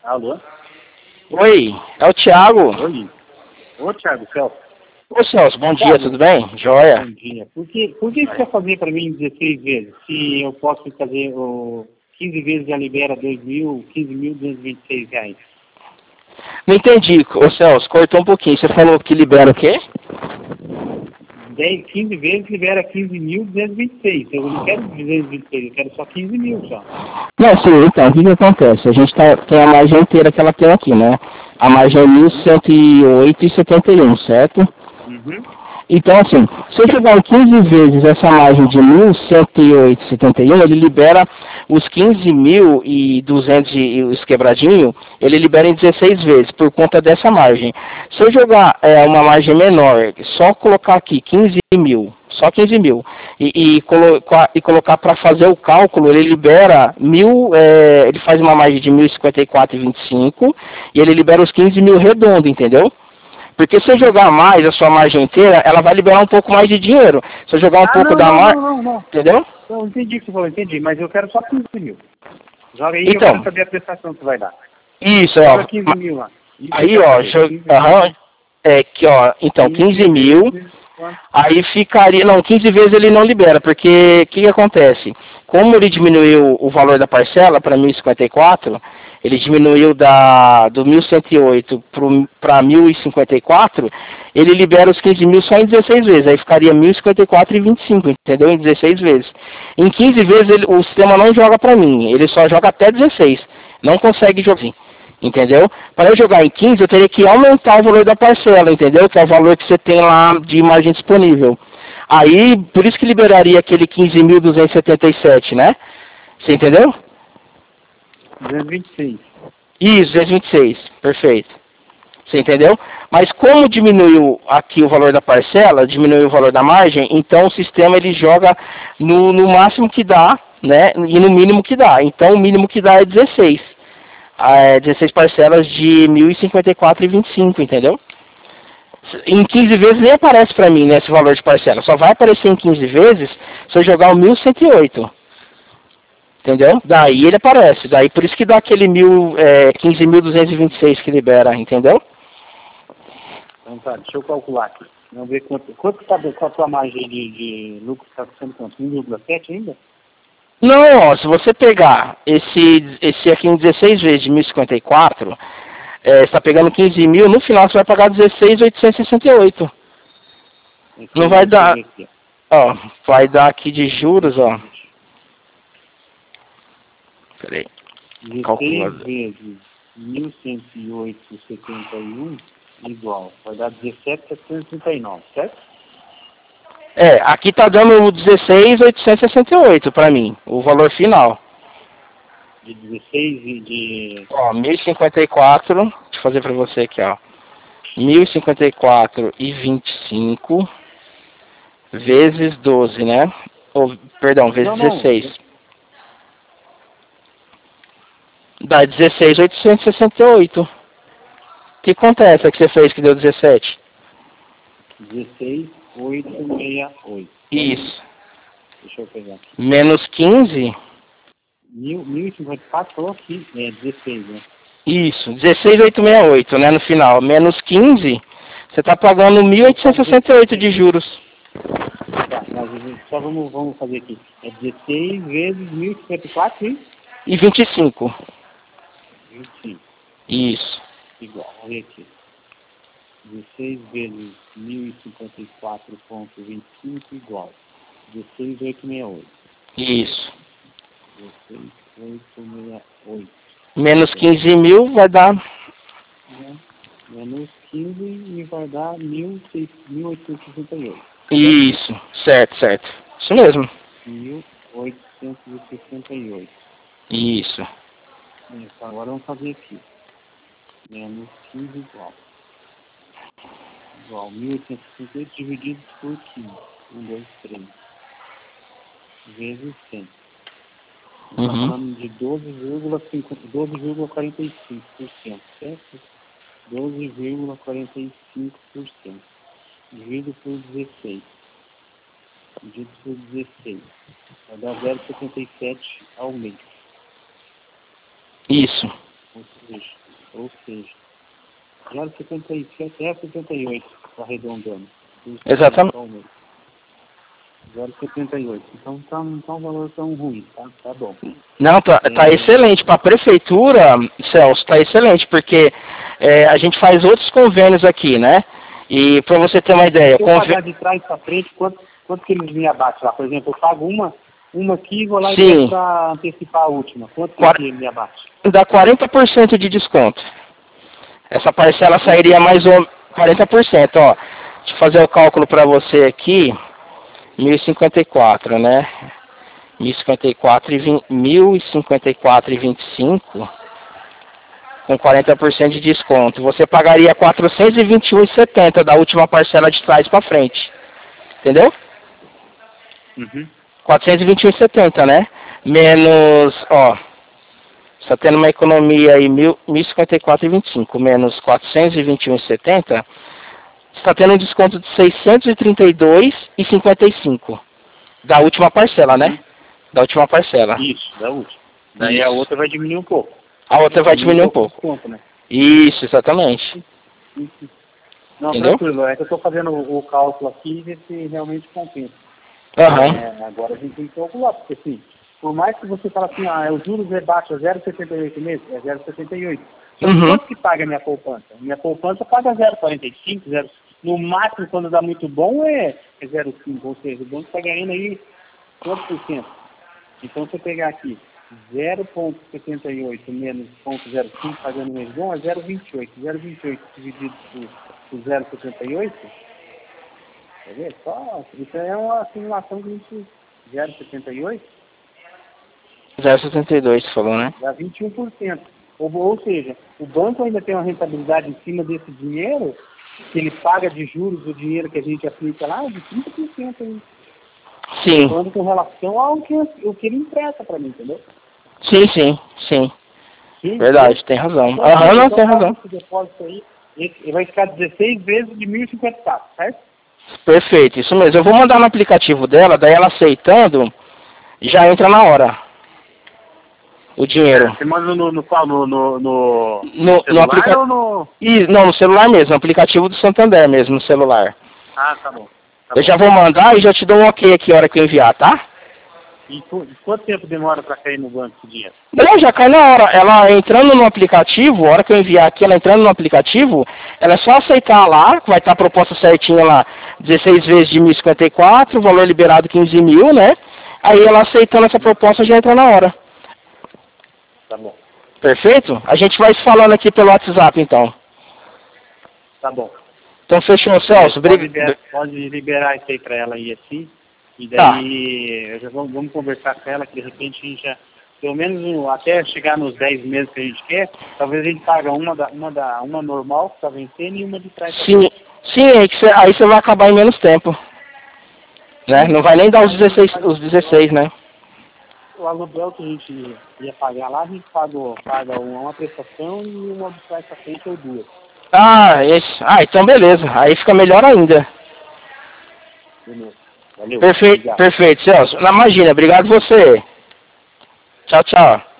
Alô? Oi, é o Thiago. Oi. Ô, Thiago, Celso. Ô Celso, bom dia, Thiago, tudo bem? Joia. bom dia. Por que você quer fazer para mim 16 vezes? Se eu posso fazer 15 vezes já libera 15.226 reais. Não entendi, ô Celso, cortou um pouquinho. Você falou que libera o quê? 15 vezes libera 15.226. Eu não quero 226, eu quero só 15 mil só. Não, sim, então, o que acontece? A gente tem a margem inteira que ela tem aqui, né? A margem é 1.108,71, certo? Uhum. Então, assim, se eu jogar 15 vezes essa margem de 1.108,71, ele libera os 15.200 e os quebradinho, ele libera em 16 vezes, por conta dessa margem. Se eu jogar uma margem menor, só colocar aqui 15 mil, só 15 mil, e colocar para fazer o cálculo, ele libera ele faz uma margem de 1.054,25, e ele libera os 15 mil redondo, entendeu? Porque se eu jogar mais a sua margem inteira, ela vai liberar um pouco mais de dinheiro. Se eu jogar um pouco da margem, Não. entendeu? Não, entendi o que você falou, entendi, mas eu quero só 15 mil. Joga aí, eu Então, quero saber a prestação que vai dar. isso, Joga ó. 15 mil lá. Isso eu Aí, quero ó, saber. 15 aham, mil. que, ó, então, 15 mil, vezes quanto? aí ficaria, não, 15 vezes ele não libera, porque o que acontece? Como ele diminuiu o valor da parcela para 1.054, ele diminuiu do 1.108 para 1.054, ele libera os 15 mil só em 16 vezes, aí ficaria 1.054,25, entendeu? Em 16 vezes. Em 15 vezes o sistema não joga para mim, ele só joga até 16, não consegue jogar assim. Entendeu? Para eu jogar em 15, eu teria que aumentar o valor da parcela, entendeu? Que é o valor que você tem lá de margem disponível. Aí, por isso que liberaria aquele 15.277, né? Você entendeu? 226. Isso, 226, perfeito. Você entendeu? Mas como diminuiu aqui o valor da parcela, diminuiu o valor da margem, então o sistema ele joga no máximo que dá, né? E no mínimo que dá. Então o mínimo que dá é 16. 16 parcelas de 1.054,25, entendeu? Em 15 vezes nem aparece para mim, né, esse valor de parcela. Só vai aparecer em 15 vezes se eu jogar o 1.108. Entendeu? Daí ele aparece. Daí por isso que dá aquele 15.226 que libera, entendeu? Então tá, deixa eu calcular aqui. Vamos ver quanto está com a tua margem de lucro, está sendo quanto? 1,7 ainda? Não, ó, se você pegar esse aqui em 16 vezes de 1.054, você está pegando 15 mil, no final você vai pagar 16.868. Não vai Deixa eu dar, ver aqui. ó, vai dar aqui de juros, ó. Peraí, 16 calculador. vezes 1.108,71 igual. Vai dar 17.739, certo? Aqui tá dando 16.868 para mim, o valor final. De 16 e de... Ó, 1.054, deixa eu fazer para você aqui, ó. 1.054,25 vezes 12, né? Ou, perdão, vezes Não, 16. Dá 16.868. O que acontece que você fez que deu 17? 16.868. Isso. Deixa eu pegar aqui. Menos 15. 1.054 falou aqui, 16, né? Isso, 16.868, né, no final. Menos 15, você está pagando Tá 1.868 de juros. Tá, mas só vamos fazer aqui. É 16 vezes 1.054 E 25. 25. Isso. Igual, vamos ver aqui. 16 vezes 1.054,25 igual. 16.868. Isso. 16.868. Menos 15 mil vai dar. Né? Menos 15 e vai dar 1.868. Isso. Certo, certo. Isso mesmo. 1.868. Isso. Então, agora vamos fazer aqui. Menos 15 igual. Igual 1.868 dividido por 15. 1, 2, 3. Vezes 100. Está Uhum. falando de 12,45%, certo? 12,45%. Dividido por 16. Dividido por 16. Vai dar 0,77 ao mês. Isso. Ou seja, 0,77 até 78, arredondando. Exatamente. 0,78. Então não tá um valor tão ruim, tá bom. Não, tá excelente. Para a prefeitura, Celso, tá excelente, porque a gente faz outros convênios aqui, né? E para você ter uma ideia... Se eu pagar de trás para frente, quanto que eles me abatem lá? Por exemplo, eu pago uma aqui e vou lá e para antecipar a última. Quanto que ele me abate? Dá 40% de desconto. Essa parcela sairia mais ou menos 40%, ó. Deixa eu fazer o cálculo para você aqui. 1.054, né? 1.054,25 com 40% de desconto. Você pagaria R$ 421,70 da última parcela de trás para frente. Entendeu? Uhum. 421,70, né? Menos, ó, está tendo uma economia aí 1.054,25 menos 421,70, está tendo um desconto de 632,55 da última parcela, né? Da última parcela. Isso, da última. Daí a outra vai diminuir um pouco. A outra vai diminuir um pouco. Desconto, né? Isso, exatamente. Não, entendeu? Tranquilo, é que eu estou fazendo o cálculo aqui e ver se realmente compensa. Agora a gente tem que calcular, porque assim, por mais que você fale assim, os juros é baixo, é 0,78 mesmo, é 0,78. Quanto que paga a minha poupança? Minha poupança paga 0,45, 0, no máximo quando dá muito bom é 0,5, ou seja, o banco está ganhando aí quantos por cento? Então se eu pegar aqui 0,78 menos 0,05 pagando mês bom é 0,28. 0,28 dividido por 0,78, quer ver? Só, isso é uma simulação que a gente... 0,78? 0,72 você falou, né? Dá 21%. Ou seja, o banco ainda tem uma rentabilidade em cima desse dinheiro, que ele paga de juros o dinheiro que a gente aplica lá, de 30% aí. Sim. Falando com relação ao que ele empresta para mim, entendeu? Sim. Sim, verdade, tem razão. Não, tem razão. Esse depósito aí, ele vai ficar 16 vezes de 1.054, certo? Perfeito, isso mesmo. Eu vou mandar no aplicativo dela, daí ela aceitando, já entra na hora o dinheiro. Você manda no celular ou no... Não, no celular mesmo, no aplicativo do Santander mesmo, no celular. Ah, tá bom. Eu já vou mandar e já te dou um ok aqui a hora que eu enviar, tá? E quanto tempo demora para cair no banco esse dinheiro? Não, já cai na hora. Ela entrando no aplicativo, a hora que eu enviar aqui, ela entrando no aplicativo, ela é só aceitar lá, vai estar a proposta certinha lá, 16 vezes de 1.054, valor liberado 15 mil, né? Aí ela aceitando essa proposta já entra na hora. Tá bom. Perfeito? A gente vai se falando aqui pelo WhatsApp, então. Tá bom. Então fechou, Celso. Pode liberar isso aí para ela aí assim. E daí já vamos conversar com ela, que de repente a gente já, pelo menos até chegar nos 10 meses que a gente quer, talvez a gente paga uma normal que está vencendo e uma de trás. Sim, aí você vai acabar em menos tempo. Né? Não vai nem dar os 16, né? O aluguel que a gente ia pagar lá, a gente paga uma prestação e uma de trás para frente ou duas. Então beleza. Aí fica melhor ainda. Beleza. Valeu. Perfeito, Celso. Imagina, obrigado você. Tchau.